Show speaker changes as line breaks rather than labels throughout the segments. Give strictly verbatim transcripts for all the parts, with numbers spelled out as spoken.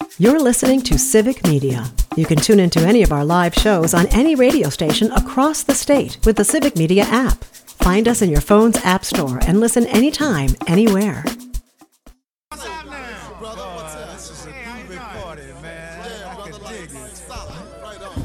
You're listening to Civic Media. You can tune into any of our live shows on any radio station across the state with the Civic Media app. Find us in your phone's app store and listen anytime, anywhere.
What's up now? Brother, what's up? This is a groovy party, man. Yeah, I can dig it. Solid. Right on.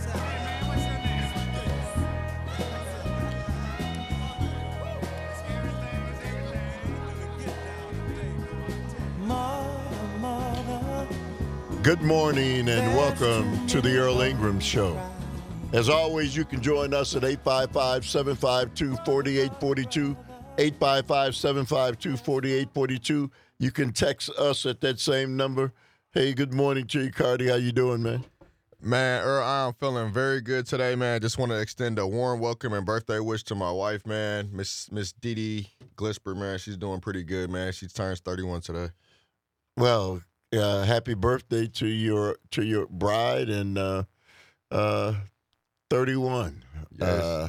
Good morning and welcome to the Earl Ingram Show. As always, you can join us at eight five five, seven five two, four eight four two, eight five five, seven five two, four eight four two. You can text us at that same number. Hey, good morning to you, Cardi. How you doing, man?
Man, Earl, I'm feeling very good today, man. Just want to extend a warm welcome and birthday wish to my wife, man, Miss Miss Dee Dee Glisper, man. She's doing pretty good, man. She turns thirty-one today.
Well, uh, happy birthday to your to your bride and uh, uh, thirty-one.
Yes.
Uh,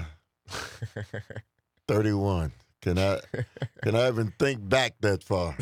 thirty-one. Can I can I even think back that far?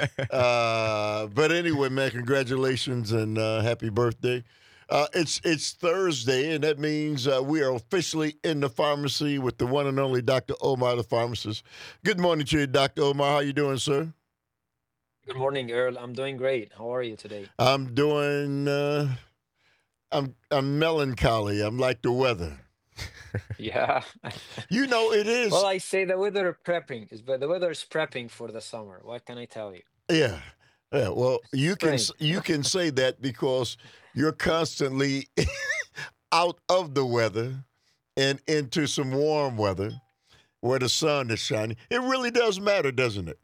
Uh, but anyway, man, congratulations and uh, happy birthday. Uh, it's it's Thursday, and that means uh, we are officially in the pharmacy with the one and only Doctor Omar, the pharmacist. Good morning to you, Doctor Omar. How you doing, sir?
Good morning, Earl. I'm doing great. How are you today?
I'm doing. Uh, I'm I'm melancholy. I'm like the weather.
Yeah.
You know it is.
Well, I say the weather prepping is, but the weather is prepping for the summer. What can I tell you?
Yeah. Yeah. Well, you can
Spring.
you can say that because you're constantly out of the weather and into some warm weather where the sun is shining. It really does matter, doesn't it?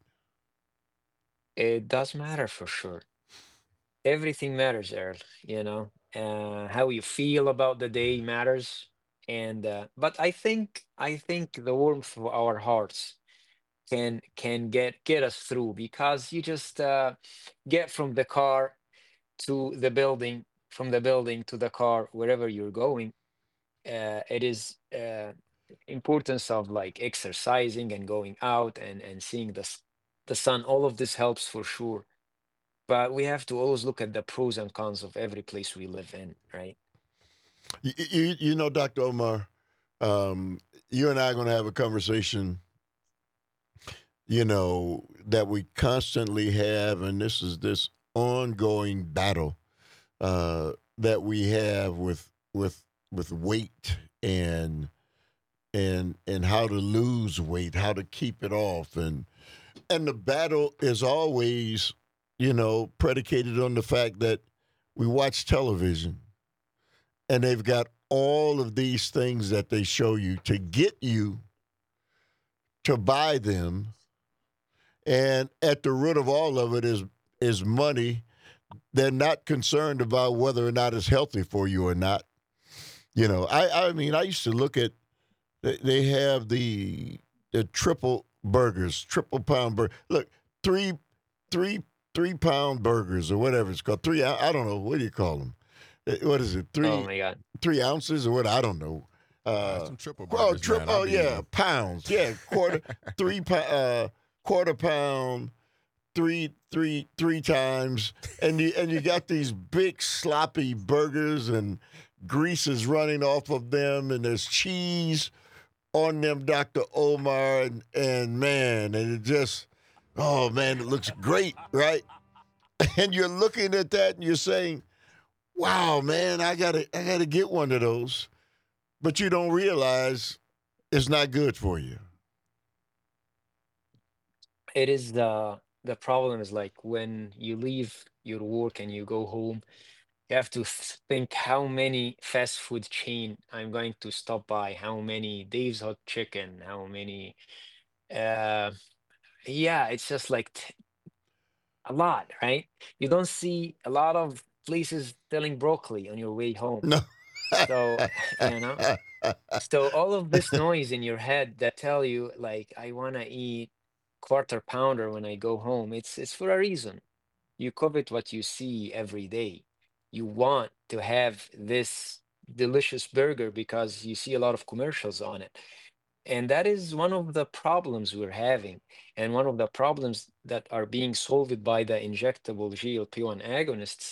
It does matter for sure. Everything matters, Earl. You know, uh, how you feel about the day matters. And uh, but I think I think the warmth of our hearts can can get get us through because you just uh, get from the car to the building, from the building to the car, wherever you're going. Uh, it is uh, importance of like exercising and going out and and seeing the s- the sun. All of this helps for sure, but we have to always look at the pros and cons of every place we live in, right?
You you, you know, Doctor Omar, um, you and I are going to have a conversation. You know that we constantly have, and this is this ongoing battle uh, that we have with with with weight and and and how to lose weight, how to keep it off, and and the battle is always, you know, predicated on the fact that we watch television and they've got all of these things that they show you to get you to buy them, and at the root of all of it is is money. They're not concerned about whether or not it's healthy for you or not. You know, I, I mean, I used to look at, they they have the the triple burgers, triple pound burger. Look, three, three, three pound burgers or whatever it's called. Three, I, I don't know, what do you call them? Eh, What is it?
Oh
Three,
my God.
three ounces or what? I don't know.
Uh,
Uh,
some triple
oh,
burgers,
triple,
man. I'll
oh
be
yeah,
eating.
pounds. Yeah, quarter, three, pou- uh, quarter pound, three, three, three times, and you and you got these big sloppy burgers and grease is running off of them, and there's cheese on them, Doctor Omar, and, and man, and it just, oh man, it looks great, right? And you're looking at that and you're saying, wow, man, I gotta, I gotta get one of those, but you don't realize it's not good for you.
It is the the problem is like when you leave your work and you go home, you have to th- think how many fast food chain I'm going to stop by, how many Dave's Hot Chicken, how many uh yeah, it's just like t a lot, right? You don't see a lot of places selling broccoli on your way home.
No.
So, you know, so all of this noise in your head that tell you like I want to eat quarter pounder when I go home, it's it's for a reason. You covet what you see every day. You want to have this delicious burger because you see a lot of commercials on it. And that is one of the problems we're having, and one of the problems that are being solved by the injectable G L P one agonists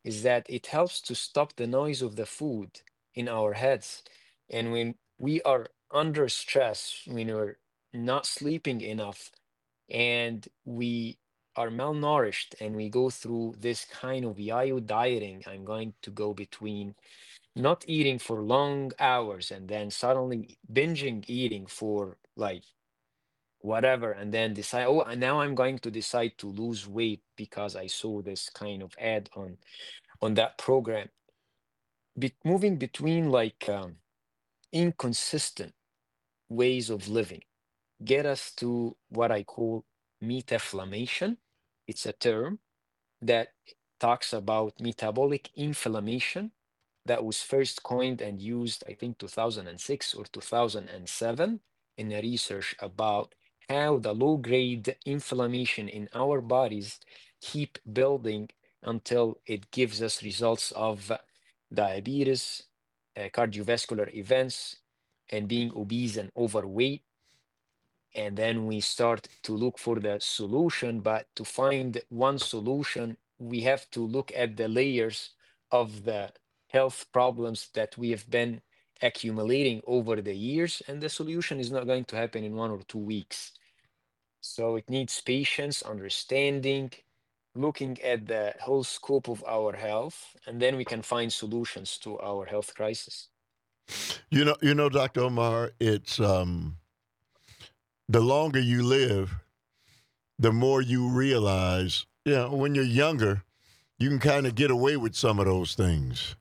is that it helps to stop the noise of the food in our heads. And when we are under stress, when we're not sleeping enough, and we are malnourished, and we go through this kind of yo-yo dieting, I'm going to go between not eating for long hours and then suddenly binging eating for like whatever, and then decide, oh, and now I'm going to decide to lose weight because I saw this kind of ad on on that program. Be- moving between like um, inconsistent ways of living get us to what I call metaflammation. It's a term that talks about metabolic inflammation that was first coined and used, I think, two thousand six or two thousand seven in a research about how the low grade inflammation in our bodies keep building until it gives us results of diabetes, uh, cardiovascular events, and being obese and overweight. And then we start to look for the solution, but to find one solution we have to look at the layers of the health problems that we have been accumulating over the years, and the solution is not going to happen in one or two weeks. So it needs patience, understanding, looking at the whole scope of our health, and then we can find solutions to our health crisis.
You know, you know, Doctor Omar, it's um, the longer you live, the more you realize, you know, when you're younger, you can kind of get away with some of those things.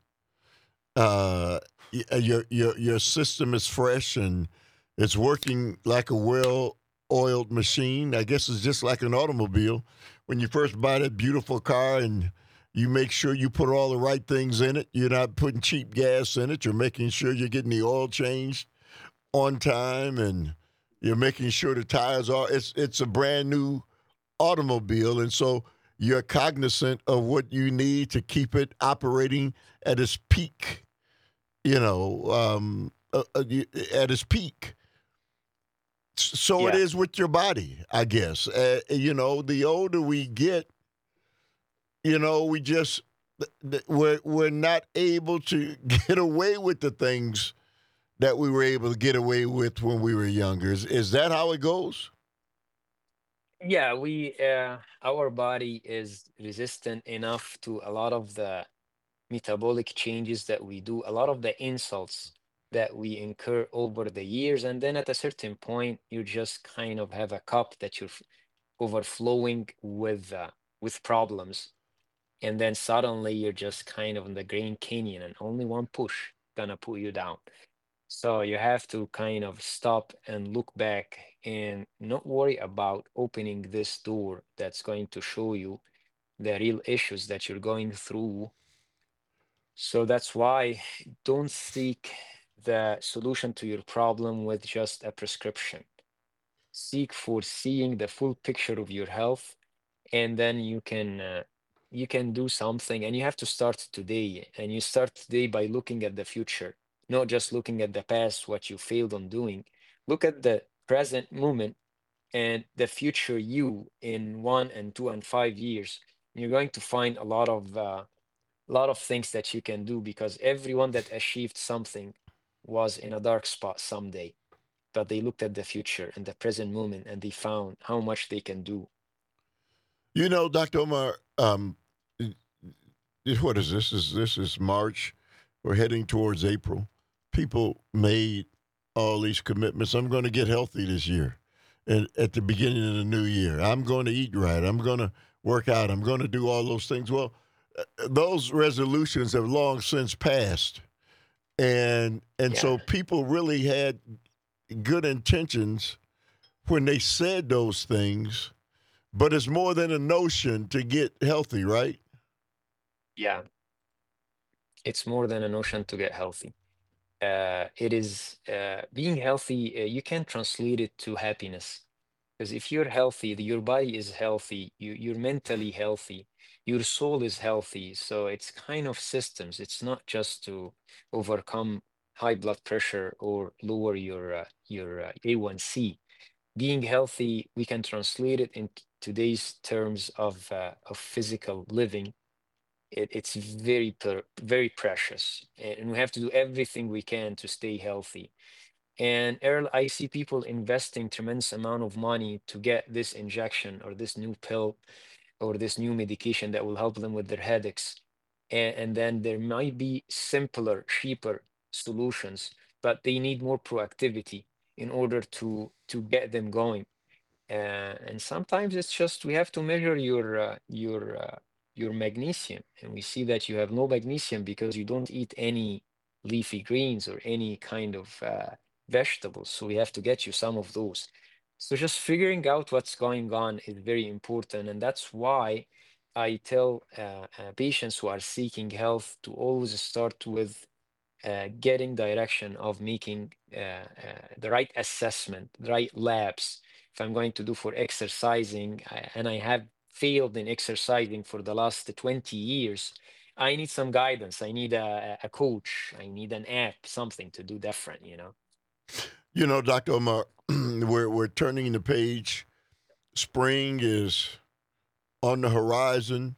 Uh, y- your your your system is fresh and it's working like a well-oiled machine. I guess it's just like an automobile. When you first buy that beautiful car and you make sure you put all the right things in it, you're not putting cheap gas in it. You're making sure you're getting the oil changed on time, and you're making sure the tires are. It's it's a brand new automobile, and so you're cognizant of what you need to keep it operating at its peak. You know, um, uh, uh, you- at its peak. S- So it
Yeah.
is with your body, I guess. Uh, you know, the older we get, you know, we just th- th- we're we're not able to get away with the things that we were able to get away with when we were younger. Is, is that how it goes?
Yeah, we uh, our body is resistant enough to a lot of the metabolic changes that we do, a lot of the insults that we incur over the years, and then at a certain point, you just kind of have a cup that you're f- overflowing with uh, with problems, and then suddenly you're just kind of in the Grand Canyon, and only one push gonna pull you down. So you have to kind of stop and look back and not worry about opening this door that's going to show you the real issues that you're going through. So that's why don't seek the solution to your problem with just a prescription. Seek for seeing the full picture of your health, and then you can uh, you can do something, and you have to start today, and you start today by looking at the future, not just looking at the past, what you failed on doing. Look at the present moment and the future you in one and two and five years. You're going to find a lot of uh, lot of things that you can do, because everyone that achieved something was in a dark spot someday, but they looked at the future and the present moment, and they found how much they can do.
You know, Doctor Omar, um, what is this? Is this is March? We're heading towards April. People made all these commitments. I'm going to get healthy this year, and at the beginning of the new year, I'm going to eat right. I'm going to work out. I'm going to do all those things. Well, uh, those resolutions have long since passed, and and
Yeah.
so people really had good intentions when they said those things, but it's more than a notion to get healthy, right?
Yeah, it's more than a notion to get healthy. Uh, it is uh, being healthy, uh, you can translate it to happiness. Because if you're healthy, the- your body is healthy, you, you're mentally healthy, your soul is healthy. So it's kind of systems. It's not just to overcome high blood pressure or lower your uh, your uh, A one C. Being healthy, we can translate it in t- today's terms of uh, of physical living. it, it's very per, very precious, and we have to do everything we can to stay healthy. And Earl, I see people investing tremendous amount of money to get this injection or this new pill or this new medication that will help them with their headaches. And, and then there might be simpler, cheaper solutions, but they need more proactivity in order to to get them going. Uh, and sometimes it's just we have to measure your uh, your uh, your magnesium, and we see that you have no magnesium because you don't eat any leafy greens or any kind of uh, vegetables. So we have to get you some of those. So just figuring out what's going on is very important, and that's why I tell uh, uh, patients who are seeking health to always start with uh, getting direction of making uh, uh, the right assessment, the right labs. If I'm going to do for exercising I, and I have failed in exercising for the last twenty years, I need some guidance. I need a, a coach. I need an app, something to do different, you know?
You know, Doctor Omar, we're we're turning the page. Spring is on the horizon,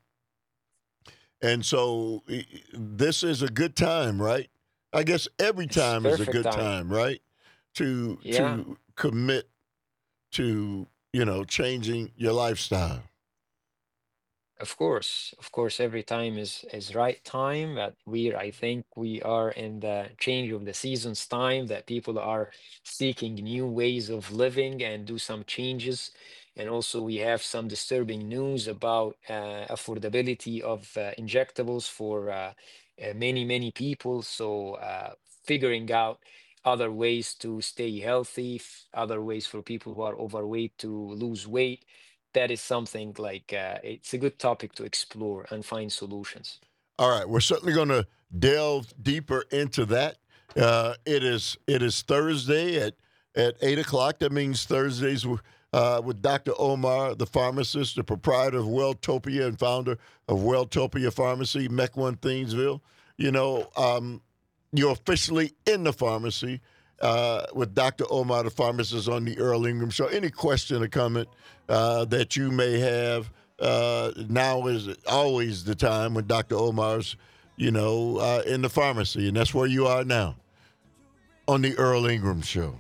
and so i- this is a good time, right? I guess every
It's
time is a
perfect
good
time.
time, right? To
Yeah.
to commit to you know changing your lifestyle.
Of course, of course, every time is is right time. But we, I think, we are in the change of the seasons time that people are seeking new ways of living and do some changes. And also, we have some disturbing news about uh, affordability of uh, injectables for uh, uh, many, many people. So, uh, figuring out other ways to stay healthy, f- other ways for people who are overweight to lose weight, that is something like uh, it's a good topic to explore and find solutions.
All right, we're certainly going to delve deeper into that. Uh, it is it is Thursday at at eight o'clock. That means Thursdays with, uh, with Doctor Omar, the pharmacist, the proprietor of Welltopia and founder of Welltopia Pharmacy, Mequon, Thiensville. You know, um, you're officially in the pharmacy uh, with Doctor Omar, the pharmacist, on the Earl Ingram Show. Any question or comment uh, that you may have, uh, now is always the time when Doctor Omar's, you know, uh, in the pharmacy, and that's where you are now on the Earl Ingram Show.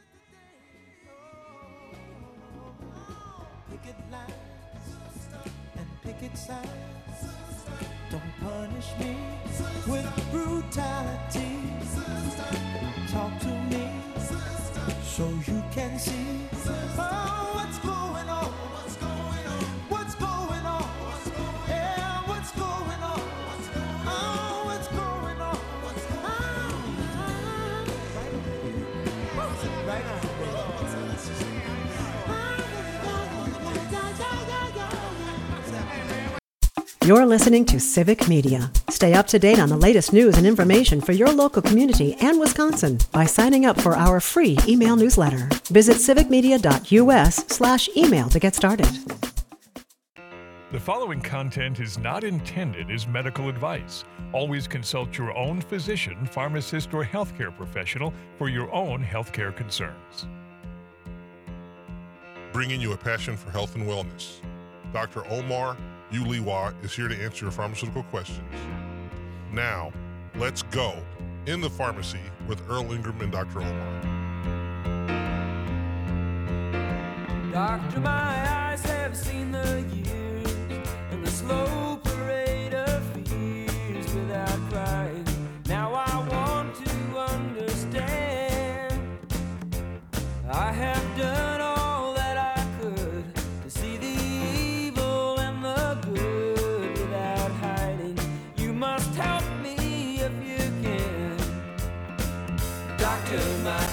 Picket lines and picket signs. Don't punish me with brutality. Talk to me so you can see oh, what's going on. What's going on? Yeah, what's going on? Oh, what's going on? Ah, right now.
You're listening to Civic Media. Stay up to date on the latest news and information for your local community and Wisconsin by signing up for our free email newsletter. Visit civicmedia.us slash email to get started.
The following content is not intended as medical advice. Always consult your own physician, pharmacist, or healthcare professional for your own healthcare concerns.
Bringing you a passion for health and wellness. Doctor Omar Uliwa is here to answer your pharmaceutical questions. Now, let's go in the pharmacy with Earl Ingram and Doctor Omar.
Doctor, my eyes have seen the years and the slow parade of fears without crying. Now I want to understand. I have done all that I could to see the evil and the good without hiding. You must help me if you can. Doctor, my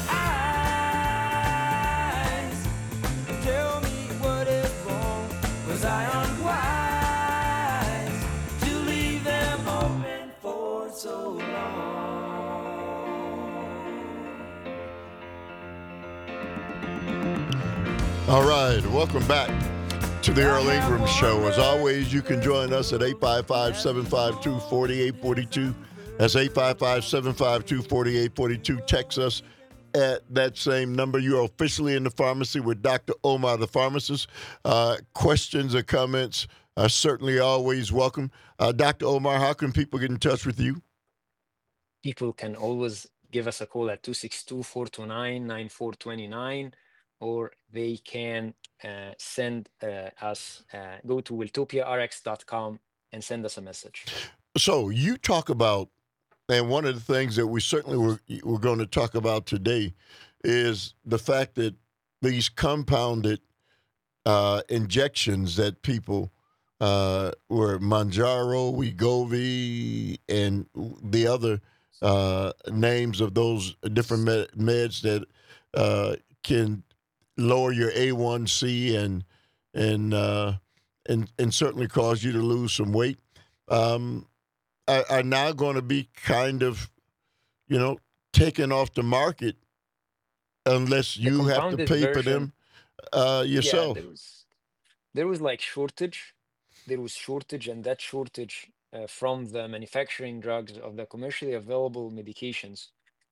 eyes tell me what is wrong. Was I unwise to leave them open for so long?
All right, welcome back to the Earl Ingram Show. As always, you can join us at eight five five, seven five two, four eight four two. That's eight five five, seven five two, four eight four two. Text us at that same number. You are officially in the pharmacy with Doctor Omar, the pharmacist. Uh, questions or comments are certainly always welcome. Uh, Doctor Omar, how can people get in touch with you?
People can always give us a call at two six two, four two nine, nine four two nine, or they can uh, send uh, us, uh, go to wiltopia r x dot com and send us a message.
So you talk about, and one of the things that we certainly were, we're going to talk about today is the fact that these compounded uh, injections that people uh, were Manjaro, Wegovy, and the other uh, names of those different med- meds that uh, can lower your A one C and and uh, and and certainly cause you to lose some weight. Um, are, are now going to be kind of, you know, taken off the market unless
The
you have to
compounded
pay for
version,
them uh,
yeah,
yourself.
there was there was like shortage. There was shortage, and that shortage uh, from the manufacturing drugs of the commercially available medications.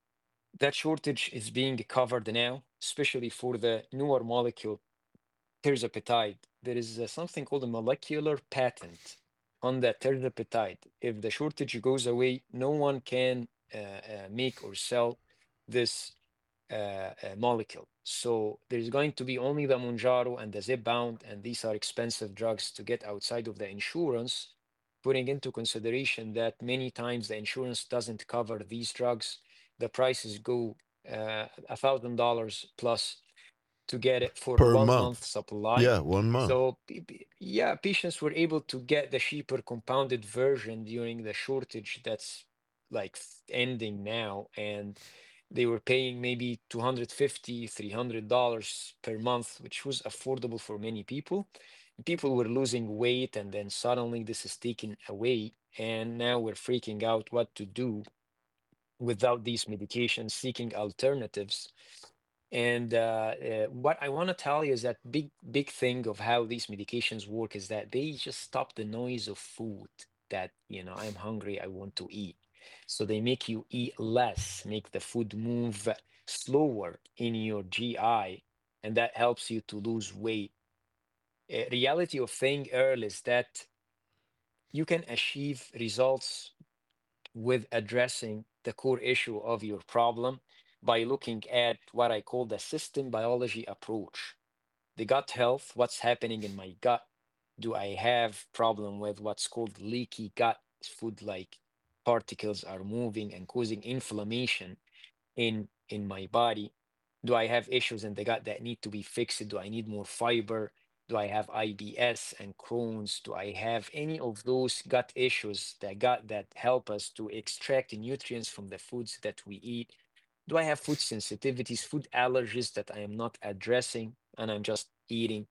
That shortage is being covered now, especially for the newer molecule tirzepatide. There is uh, something called a molecular patent on that tirzepatide. If the shortage goes away, no one can uh, uh, make or sell this uh, uh, molecule. So there's going to be only the Mounjaro and the Zepbound, and these are expensive drugs to get outside of the insurance, putting into consideration that many times the insurance doesn't cover these drugs. The prices go uh, a thousand dollars plus to get it for
Per
one
month.
month supply.
Yeah, one month.
So p- p- yeah, patients were able to get the cheaper compounded version during the shortage that's like f- ending now, and they were paying maybe two hundred fifty, three hundred dollars per month, which was affordable for many people. People were losing weight, and then suddenly this is taken away, and now we're freaking out what to do without these medications, seeking alternatives. And uh, uh, what I want to tell you is that big, big thing of how these medications work is that they just stop the noise of food that, you know, I'm hungry, I want to eat. So they make you eat less, make the food move slower in your G I, and that helps you to lose weight. Uh, reality of thing, Earl, is that you can achieve results with addressing the core issue of your problem by looking at what I call the system biology approach. The gut health, what's happening in my gut? Do I have problem with what's called leaky gut? Food like particles are moving and causing inflammation in in my body. Do I have issues in the gut that need to be fixed? Do I need more fiber? Do I have I B S and Crohn's? Do I have any of those gut issues that gut that help us to extract the nutrients from the foods that we eat? Do I have food sensitivities, food allergies that I am not addressing and I'm just eating?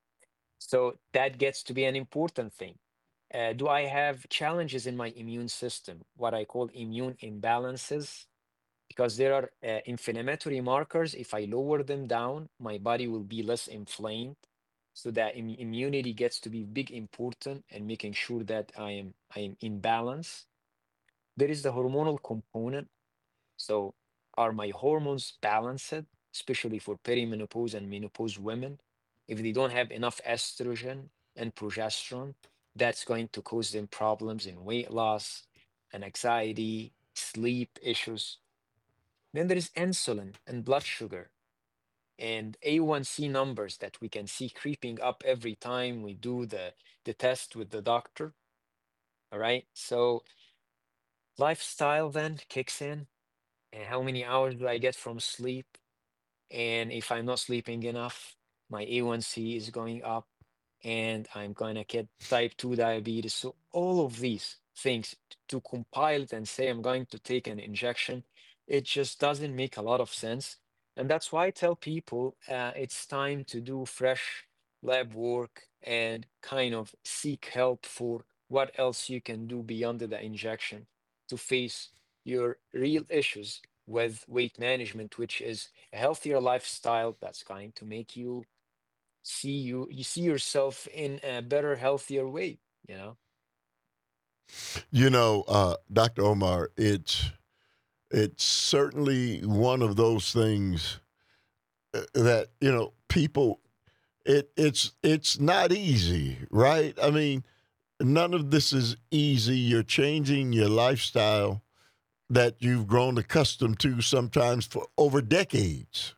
So that gets to be an important thing. Uh, do I have challenges in my immune system, what I call immune imbalances? Because there are uh, inflammatory markers. If I lower them down, my body will be less inflamed. So that Im- immunity gets to be big important and making sure that I am I am in balance. There is the hormonal component. So are my hormones balanced, especially for perimenopause and menopause women? If they don't have enough estrogen and progesterone, that's going to cause them problems in weight loss and anxiety, sleep issues. Then there is insulin and blood sugar and A one C numbers that we can see creeping up every time we do the, the test with the doctor. All right. So lifestyle then kicks in. And how many hours do I get from sleep? And if I'm not sleeping enough, my A one C is going up and I'm going to get type two diabetes. So all of these things t- to compile it and say I'm going to take an injection, it just doesn't make a lot of sense. And that's why I tell people uh, it's time to do fresh lab work and kind of seek help for what else you can do beyond the injection to face your real issues with weight management, which is a healthier lifestyle that's going to make you see you you see yourself in a better, healthier way, you know.
You know, uh, Doctor Omar, it's it's certainly one of those things uh, that you know people. It it's it's not easy, right? I mean, none of this is easy. You're changing your lifestyle that you've grown accustomed to sometimes for over decades.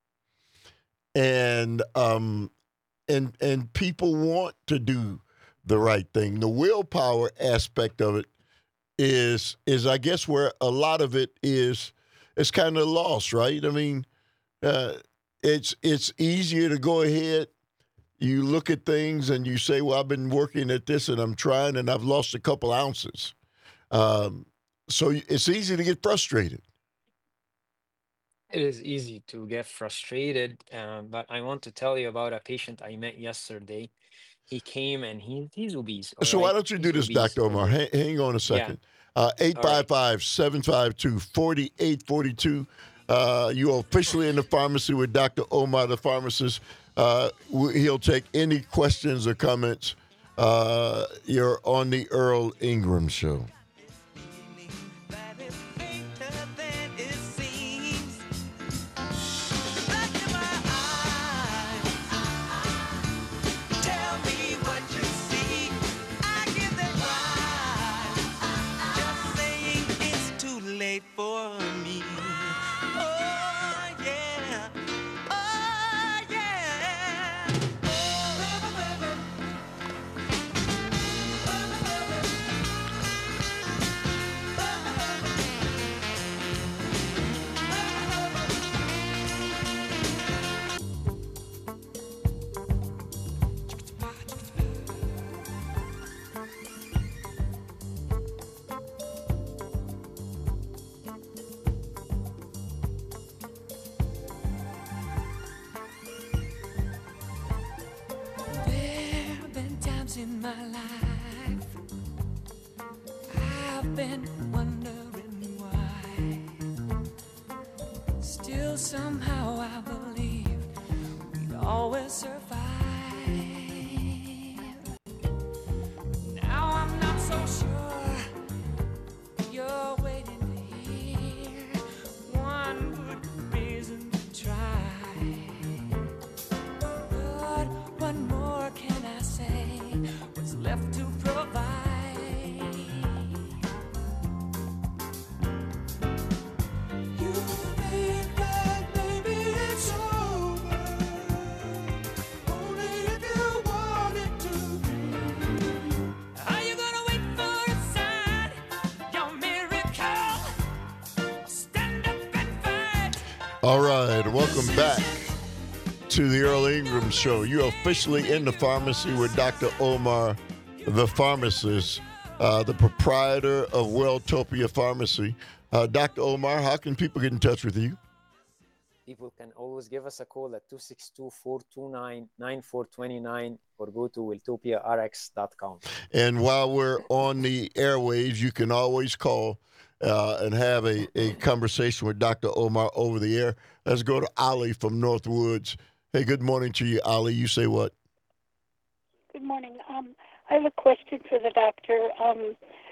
And um, and and people want to do the right thing. The willpower aspect of it is is I guess where a lot of it is is kind of lost, right? I mean, uh, it's it's easier to go ahead. You look at things and you say, "Well, I've been working at this and I'm trying and I've lost a couple ounces." Um, so it's easy to get frustrated.
It is easy to get frustrated, um, but I want to tell you about a patient I met yesterday. He came and he, he's obese, all
So why
right?
don't you do
He's
this,
obese,
Doctor Omar?
over.
Hang, hang on a
Yeah,
second. Uh,
all right.
eight five five, seven five two, four eight four two. Uh, you are officially in the pharmacy with Doctor Omar, the pharmacist. Uh, w- he'll take any questions or comments. Uh, you're on the Earl Ingram Show.
That is greater than it seems. Look in my eyes. Tell me what you see. I give that right. Just saying it's too late for me. Oh yeah. Oh yeah. There have been times in my life I've been wondering why. Still somehow I believe we'd always survive. Now I'm not so sure you're waiting to hear one good reason to try. But what more can I say? What's left to provide? You think that maybe it's over, only if you want it to be. Are you gonna wait for a sign? Your miracle? Stand up and fight.
All right, welcome back to the Earl Ingram Show. You're officially in the pharmacy with Doctor Omar, the pharmacist, uh, the proprietor of Welltopia Pharmacy. Uh, Doctor Omar, how can people get in touch with you?
People can always give us a call at two six two, four two nine, nine four two nine or go to wiltopia r x dot com.
And while we're on the airwaves, you can always call uh, and have a, a conversation with Doctor Omar over the air. Let's go to Ali from Northwoods. Hey, good morning to you, Ali. You say what?
Good morning. Um, I have a question for the doctor. Um,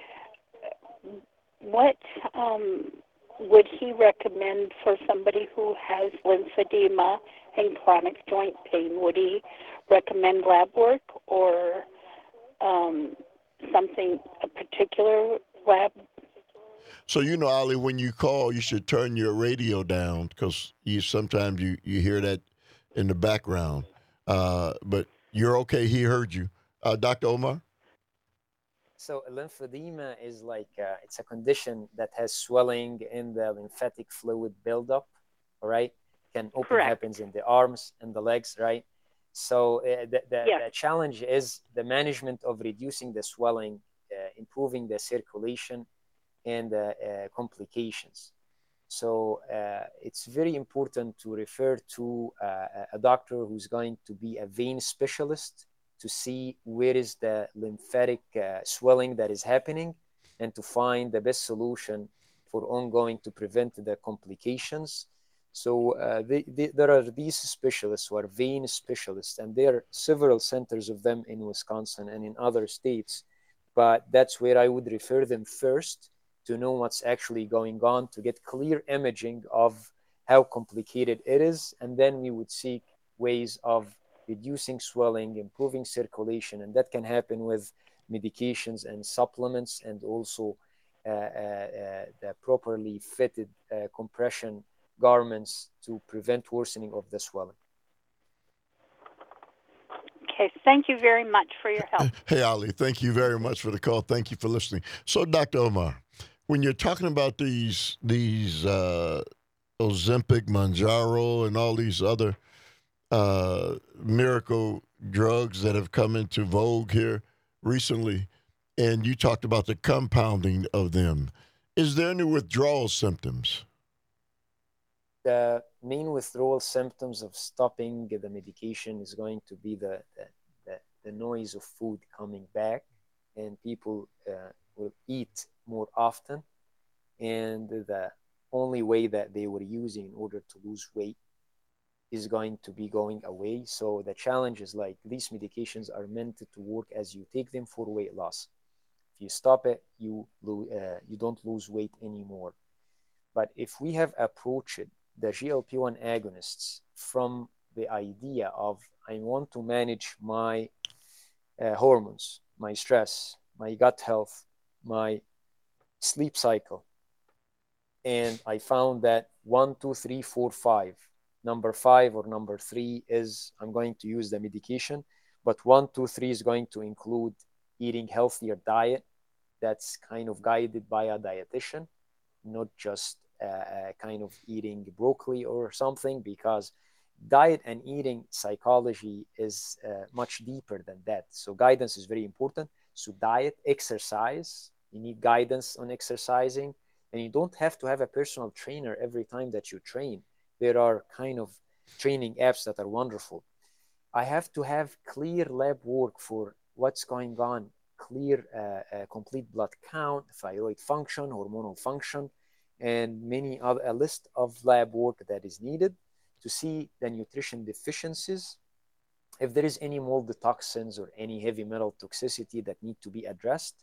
what um, would he recommend for somebody who has lymphedema and chronic joint pain? Would he recommend lab work or um, something, a particular lab?
So, you know, Ali, when you call, you should turn your radio down because you sometimes you, you hear that in the background. Uh, but you're okay. He heard you. Uh, Doctor Omar?
So lymphedema is like, uh, it's a condition that has swelling in the lymphatic fluid buildup, all right? Can open
Correct.
happens in the arms and the legs, right? So uh, the, the,
Yes.
the challenge is the management of reducing the swelling, uh, improving the circulation, and uh, uh, complications. So uh, it's very important to refer to uh, a doctor who's going to be a vein specialist to see where is the lymphatic uh, swelling that is happening and to find the best solution for ongoing to prevent the complications. So uh, they, they, there are these specialists who are vein specialists, and there are several centers of them in Wisconsin and in other states, but that's where I would refer them first to know what's actually going on, to get clear imaging of how complicated it is, and then we would seek ways of reducing swelling, improving circulation, and that can happen with medications and supplements, and also uh, uh, uh, the properly fitted uh, compression garments to prevent worsening of the swelling.
Okay, thank you very much for your help.
Hey, Ali, thank you very much for the call. Thank you for listening. So, Doctor Omar, when you're talking about these these uh, Ozempic, Mounjaro, and all these other uh, miracle drugs that have come into vogue here recently, and you talked about the compounding of them, is there any withdrawal symptoms?
The main withdrawal symptoms of stopping the medication is going to be the, the, the, the noise of food coming back, and people uh, will eat more often, and the only way that they were using in order to lose weight is going to be going away. So the challenge is, like, these medications are meant to work as you take them for weight loss. If you stop it, you, lo- uh, you don't lose weight anymore. But if we have approached the G L P one agonists from the idea of, I want to manage my uh, hormones, my stress, my gut health, my sleep cycle, and I found that one, two, three, four, five, number five or number three is I'm going to use the medication, but one, two, three is going to include eating healthier diet that's kind of guided by a dietitian, not just uh, kind of eating broccoli or something, because diet and eating psychology is uh, much deeper than that. So guidance is very important. So diet, exercise, you need guidance on exercising, and you don't have to have a personal trainer every time that you train. There are kind of training apps that are wonderful. I have to have clear lab work for what's going on, clear uh, uh, complete blood count, thyroid function, hormonal function, and many other, a list of lab work that is needed to see the nutrition deficiencies, if there is any mold toxins or any heavy metal toxicity that need to be addressed.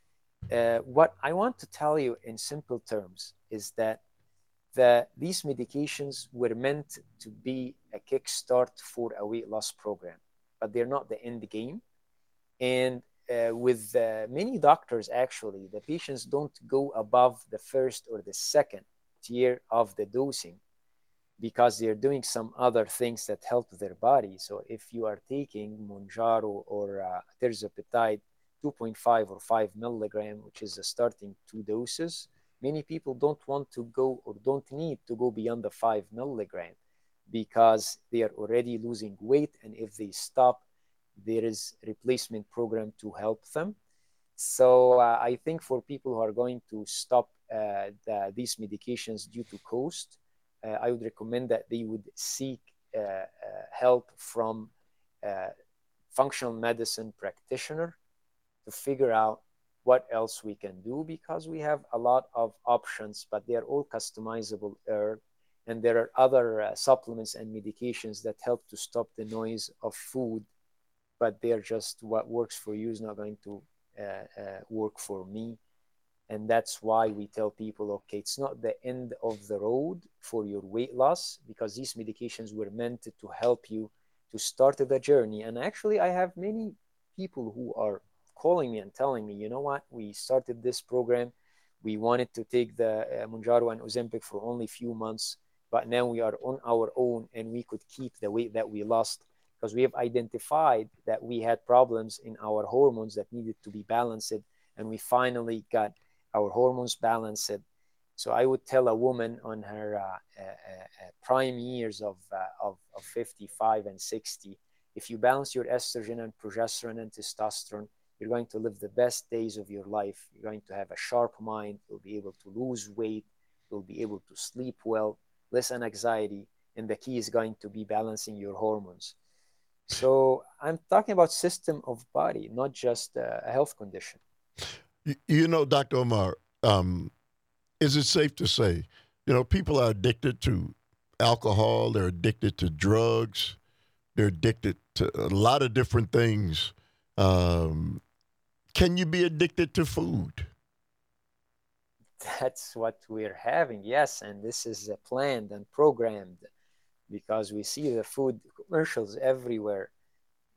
Uh, what I want to tell you in simple terms is that the, these medications were meant to be a kickstart for a weight loss program, but they're not the end game. And uh, with uh, many doctors, actually, the patients don't go above the first or the second tier of the dosing because they're doing some other things that help their body. So if you are taking Mounjaro or uh, tirzepatide two point five or five milligram, which is the starting two doses, many people don't want to go or don't need to go beyond the five milligram because they are already losing weight. And if they stop, there is replacement program to help them. So uh, I think for people who are going to stop uh, the, these medications due to cost, uh, I would recommend that they would seek uh, uh, help from a functional medicine practitioner to figure out what else we can do, because we have a lot of options, but they are all customizable, Earl. And there are other uh, supplements and medications that help to stop the noise of food, but they're just what works for you is not going to uh, uh, work for me. And that's why we tell people, okay, it's not the end of the road for your weight loss, because these medications were meant to help you to start the journey. And actually, I have many people who are calling me and telling me, you know what, we started this program, we wanted to take the uh, Mounjaro and Ozempic for only a few months, but now we are on our own and we could keep the weight that we lost because we have identified that we had problems in our hormones that needed to be balanced, and we finally got our hormones balanced. So I would tell a woman on her uh, uh, uh, prime years of, uh, of, of fifty-five and sixty, if you balance your estrogen and progesterone and testosterone, you're going to live the best days of your life. You're going to have a sharp mind. You'll be able to lose weight. You'll be able to sleep well, less anxiety. And the key is going to be balancing your hormones. So I'm talking about system of body, not just uh, a health condition.
You, you know, Doctor Omar, um, is it safe to say, you know, people are addicted to alcohol, they're addicted to drugs, they're addicted to a lot of different things. Um, can you be addicted to food?
That's what we're having, yes. And this is uh, planned and programmed because we see the food commercials everywhere.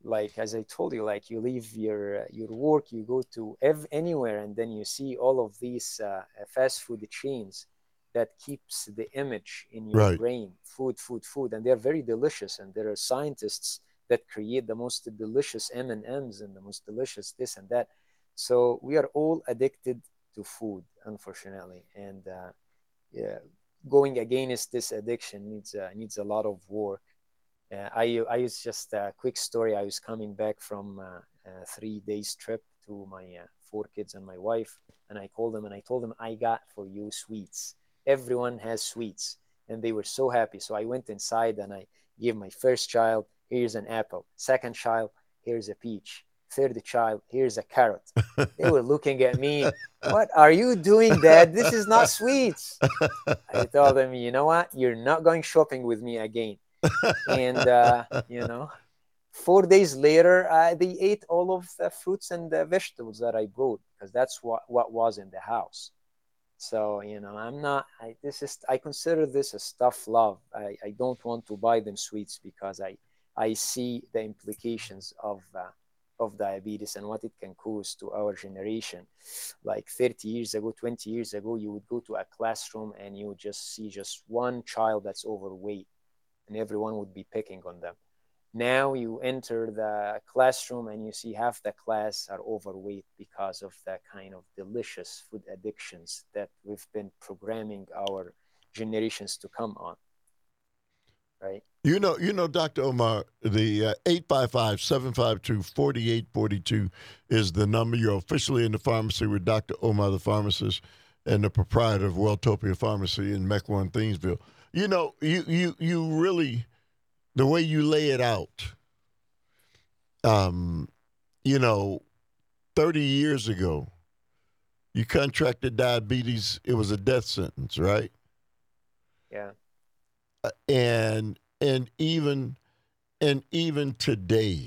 like as I told you, like you leave your uh, your work, you go to ev- anywhere, and then you see all of these uh, uh, fast food chains that keeps the image in your
Right.
brain, food, food, food, and they're very delicious. And there are scientists that create the most delicious M and M's and the most delicious this and that. So we are all addicted to food, unfortunately, and uh, yeah, going against this addiction needs uh, needs a lot of work. Uh, I I was just a quick story. I was coming back from uh, a three days trip to my uh, four kids and my wife, and I called them and I told them I got for you sweets. Everyone has sweets, and they were so happy. So I went inside and I gave my first child, here's an apple. Second child, here's a peach. Third child, here's a carrot. They were looking at me. What are you doing, Dad? This is not sweets. I told them, you know what? You're not going shopping with me again. And uh, you know, four days later, uh, they ate all of the fruits and the vegetables that I brought because that's what what was in the house. So you know, I'm not. I this is. I consider this as tough love. I, I don't want to buy them sweets because I I see the implications of uh, of diabetes and what it can cause to our generation. Like thirty years ago, twenty years ago, you would go to a classroom and you would just see just one child that's overweight, and everyone would be picking on them. Now you enter the classroom and you see half the class are overweight because of the kind of delicious food addictions that we've been programming our generations to come on, right?
You know, you know, Doctor Omar, the uh, eight five five, seven five two, four eight four two is the number. You're officially in the pharmacy with Doctor Omar, the pharmacist, and the proprietor of Welltopia Pharmacy in Mequon, Thingsville. You know, you you you really, the way you lay it out, um, you know, thirty years ago, you contracted diabetes. It was a death sentence, right?
Yeah.
Uh, and and even and even today,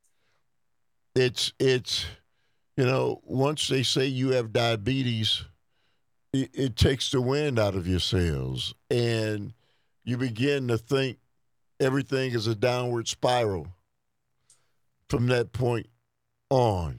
it's it's you know, once they say you have diabetes, it, it takes the wind out of your sails, and you begin to think everything is a downward spiral from that point on.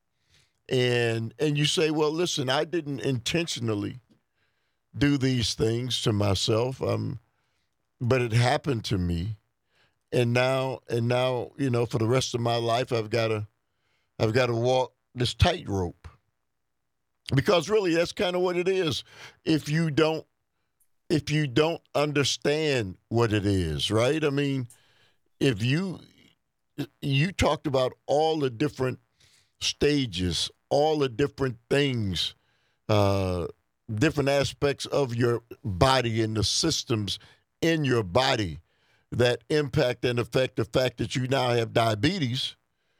And and you say, well, listen, I didn't intentionally do these things to myself, um, but it happened to me, and now and now, you know, for the rest of my life, I've got to I've got to walk this tightrope, because really that's kind of what it is. If you don't if you don't understand what it is, right? I mean, if you you talked about all the different stages, all the different things, uh, different aspects of your body and the systems in your body that impact and affect the fact that you now have diabetes.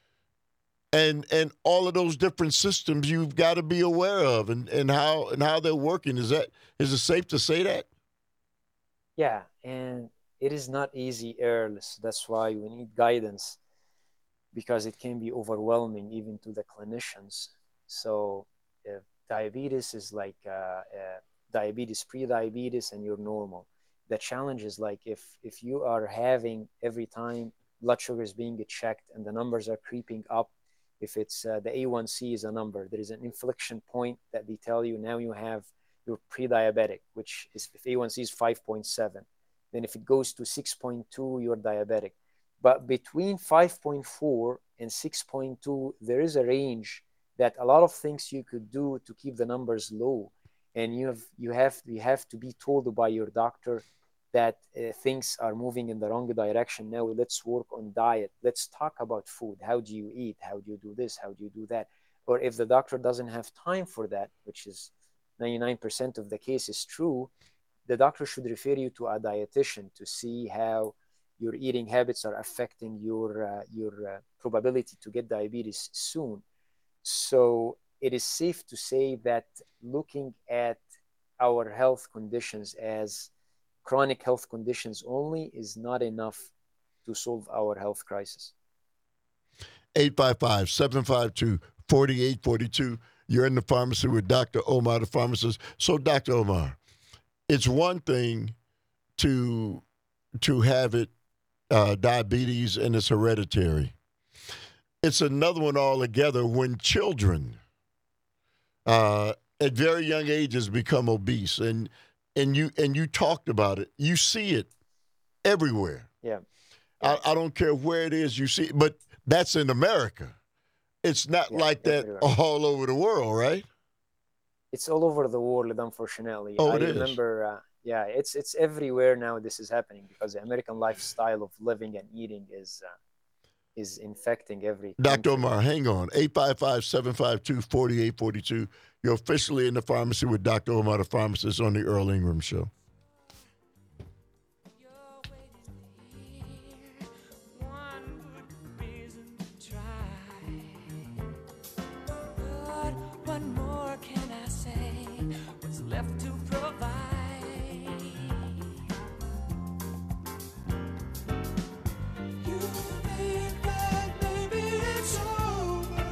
And and all of those different systems you've got to be aware of, and, and how and how they're working. Is that is it safe to say that?
Yeah, and it is not easy, Earl. So that's why we need guidance, because it can be overwhelming even to the clinicians. So if diabetes is like uh, uh, diabetes, pre-diabetes, and you're normal. The challenge is like if if you are having every time blood sugar is being checked and the numbers are creeping up, if it's uh, the A one C is a number, there is an inflection point that they tell you now you have you're pre-diabetic, which is if A one C is five point seven. Then if it goes to six point two, you're diabetic. But between five point four and six point two, there is a range that a lot of things you could do to keep the numbers low. And you have you have you have to be told by your doctor that uh, things are moving in the wrong direction. Now let's work on diet. Let's talk about food. How do you eat? How do you do this? How do you do that? Or if the doctor doesn't have time for that, which is ninety-nine percent of the case is true, the doctor should refer you to a dietitian to see how your eating habits are affecting your uh, your uh, probability to get diabetes soon. So it is safe to say that looking at our health conditions as chronic health conditions only is not enough to solve our health crisis.
eight five five, seven five two, four eight four two. You're in the pharmacy with Doctor Omar, the pharmacist. So, Doctor Omar, it's one thing to to have it, uh, diabetes, and it's hereditary. it's another one altogether when children uh, at very young ages become obese, and and you and you talked about it. You see it everywhere.
Yeah.
I, I don't care where it is you see it, but that's in America. It's not
Yeah,
like that
everywhere.
all over the world, right?
It's all over the world, unfortunately.
Oh,
I
it is.
remember, uh, yeah, it's it's everywhere now. This is happening because the American lifestyle of living and eating is uh, is infecting every
Doctor
country.
Omar, hang on. eight five five, seven five two, four eight four two. You're officially in the pharmacy with Doctor Omar, the pharmacist, on the Earl Ingram Show.
What more can I say? What's left to provide? You think that maybe it's over,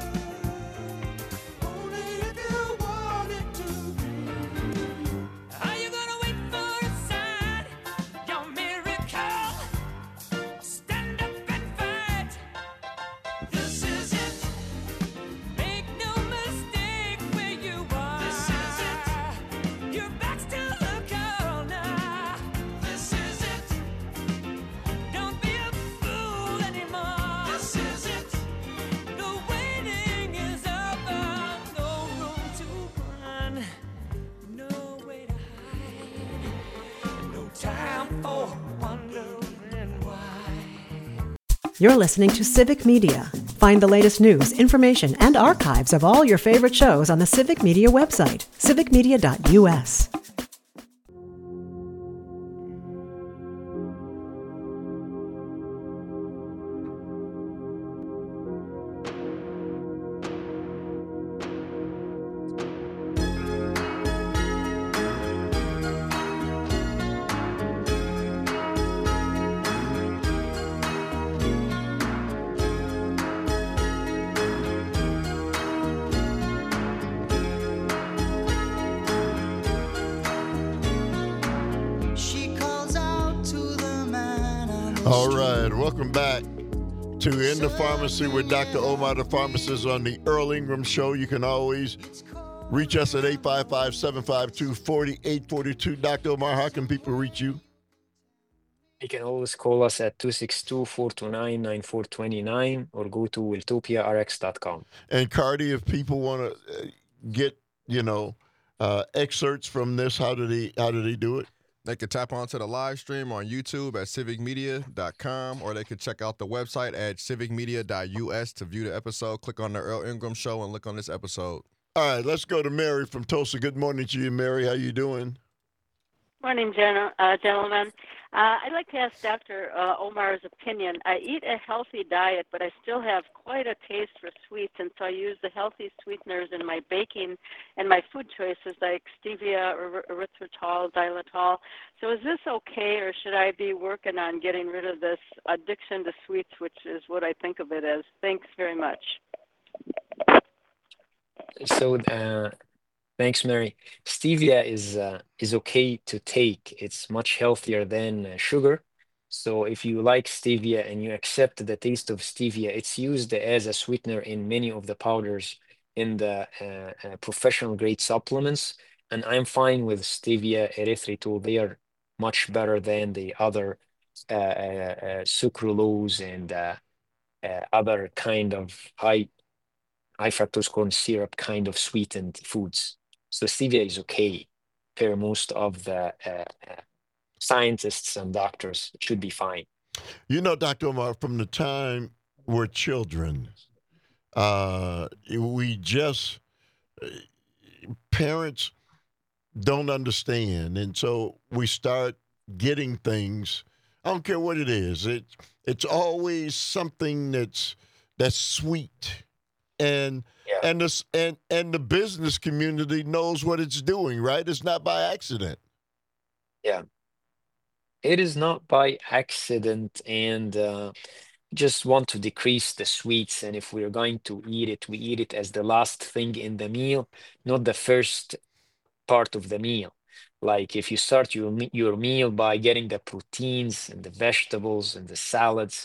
only if you want it to be. Are you gonna wait for a sign? Your miracle. Stand up and fight. This is it. Make no mistake where you are. This is it. Your back's to the corner. This is it. Don't be a fool anymore. This is it. The waiting is over. No room to run. No way to hide. No time for wondering why.
You're listening to Civic Media. Find the latest news, information, and archives of all your favorite shows on the Civic Media website, civic media dot u s.
She calls out to the man on the
All
street.
right, welcome back to In the Pharmacy with Doctor Omar, the pharmacist, on the Earl Ingram Show. You can always reach us at eight five five, seven five two, four eight four two. Doctor Omar, how can people reach you?
You can always call us at two six two, four two nine, nine four two nine or go to wiltopia r x dot com.
And Cardi, if people want to uh, get, you know, uh, excerpts from this, how do they how do they do it?
They could tap onto the live stream on YouTube at civic media dot com, or they could check out the website at civic media dot u s to view the episode. Click on the Earl Ingram Show and look on this episode.
All right, let's go to Mary from Tulsa. Good morning to you, Mary. How you doing?
Morning, gen- uh, gentlemen. Uh, I'd like to ask Doctor Uh, Omar's opinion. I eat a healthy diet, but I still have quite a taste for sweets, and so I use the healthy sweeteners in my baking and my food choices like stevia, er- erythritol, xylitol. So is this okay, or should I be working on getting rid of this addiction to sweets, which is what I think of it as? Thanks very much.
So, uh, thanks, Mary. Stevia is uh, is okay to take. It's much healthier than uh, sugar. So if you like stevia and you accept the taste of stevia, it's used as a sweetener in many of the powders in the uh, uh, professional grade supplements. And I'm fine with stevia, erythritol. They are much better than the other uh, uh, uh, sucralose and uh, uh, other kind of high high fructose corn syrup kind of sweetened foods. So stevia is okay per most of the uh, uh, scientists and doctors. It should be fine.
You know, Doctor Omar, from the time we're children, uh, we just, parents don't understand. And so we start getting things, I don't care what it is. It, it's always something that's that's sweet. And
Yeah.
and this and and the business community knows what it's doing, right? It's not by accident.
Yeah. It is not by accident, and uh, just want to decrease the sweets. And if we're going to eat it, we eat it as the last thing in the meal, not the first part of the meal. Like if you start your me- your meal by getting the proteins and the vegetables and the salads,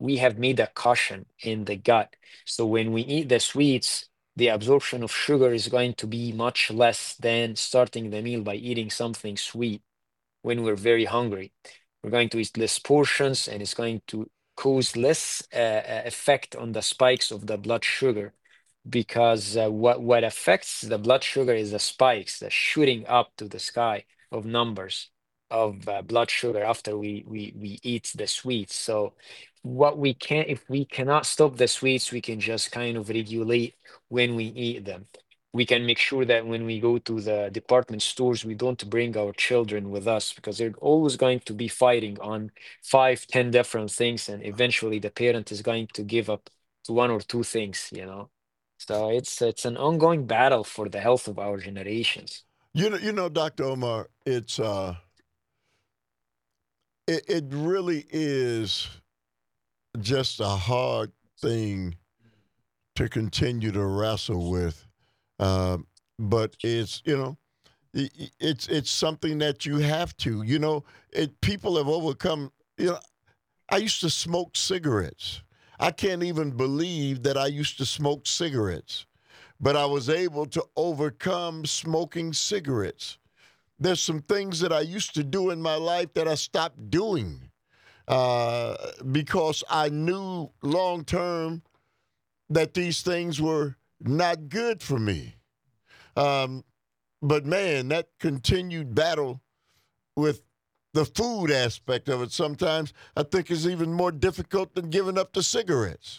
we have made a cushion in the gut. So when we eat the sweets, the absorption of sugar is going to be much less than starting the meal by eating something sweet when we're very hungry. We're going to eat less portions, and it's going to cause less uh, effect on the spikes of the blood sugar, because uh, what, what affects the blood sugar is the spikes, the shooting up to the sky of numbers of uh, blood sugar after we, we, we eat the sweets. So what we can, if we cannot stop the sweets, we can just kind of regulate when we eat them. We can make sure that when we go to the department stores, we don't bring our children with us, because they're always going to be fighting on five, ten different things, and eventually the parent is going to give up to one or two things, you know. So it's it's an ongoing battle for the health of our generations.
You know, you know, Doctor Omar, it's uh, it it really is just a hard thing to continue to wrestle with. Um, but it's, you know, it, it's it's something that you have to, you know, it, people have overcome, you know, I used to smoke cigarettes. I can't even believe that I used to smoke cigarettes, but I was able to overcome smoking cigarettes. There's some things that I used to do in my life that I stopped doing uh, because I knew long term that these things were not good for me. Um, but, man, that continued battle with the food aspect of it sometimes I think is even more difficult than giving up the cigarettes.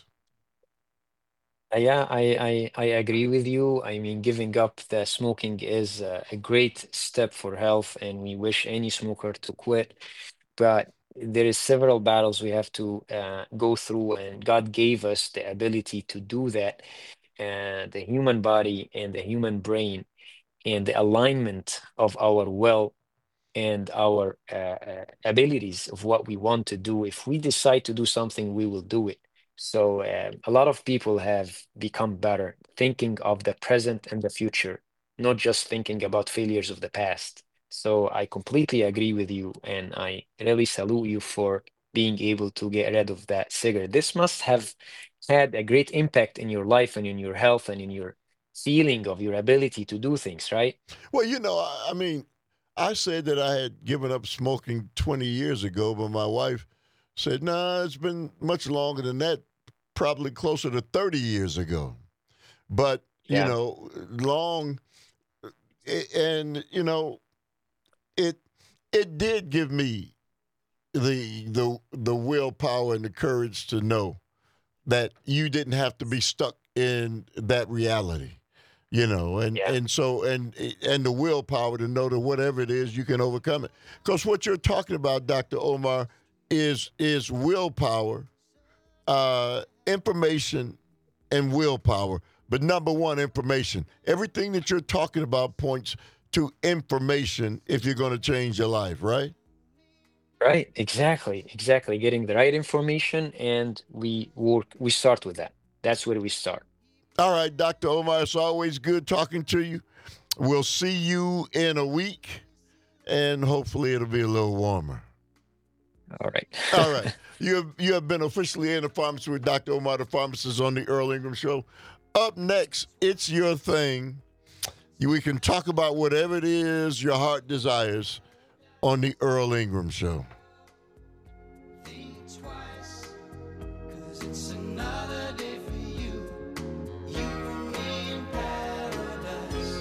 Uh, Yeah, I, I, I agree with you. I mean, giving up the smoking is a, a great step for health, and we wish any smoker to quit. But there is several battles we have to uh, go through, and God gave us the ability to do that. And the human body and the human brain and the alignment of our will and our uh, uh, abilities of what we want to do. If we decide to do something, we will do it. So uh, a lot of people have become better, thinking of the present and the future, not just thinking about failures of the past. So I completely agree with you, and I really salute you for being able to get rid of that cigarette. This must have had a great impact in your life and in your health and in your feeling of your ability to do things, right?
Well, you know, I, I mean, I said that I had given up smoking twenty years ago, but my wife said, no, nah, it's been much longer than that, probably closer to thirty years ago. But, you
Yeah.
know, long, and, you know, it it did give me the the the willpower and the courage to know that you didn't have to be stuck in that reality, you know, and,
Yeah.
and so and and the willpower to know that whatever it is, you can overcome it. Because what you're talking about, Doctor Omar, is is willpower, uh, information, and willpower. But number one, information. Everything that you're talking about points to information if you're going to change your life, right?
Right, exactly, exactly. Getting the right information, and we work, we start with that. That's where we start.
All right, Doctor Omar, it's always good talking to you. We'll see you in a week, and hopefully it'll be a little warmer.
All right.
All right. You have, you have been officially in the pharmacy with Doctor Omar, the pharmacist, on the Earl Ingram Show. Up next, It's Your Thing. We can talk about whatever it is your heart desires on the Earl Ingram Show.
Think twice, 'cause it's another day for you. You and me in paradise.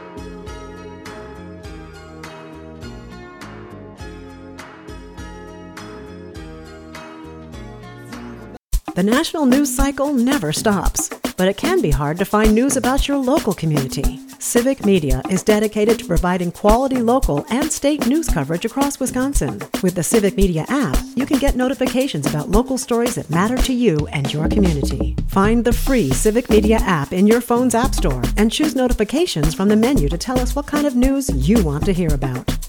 The national news cycle never stops, but it can be hard to find news about your local community. Civic Media is dedicated to providing quality local and state news coverage across Wisconsin. With the Civic Media app, you can get notifications about local stories that matter to you and your community. Find the free Civic Media app in your phone's app store and choose notifications from the menu to tell us what kind of news you want to hear about.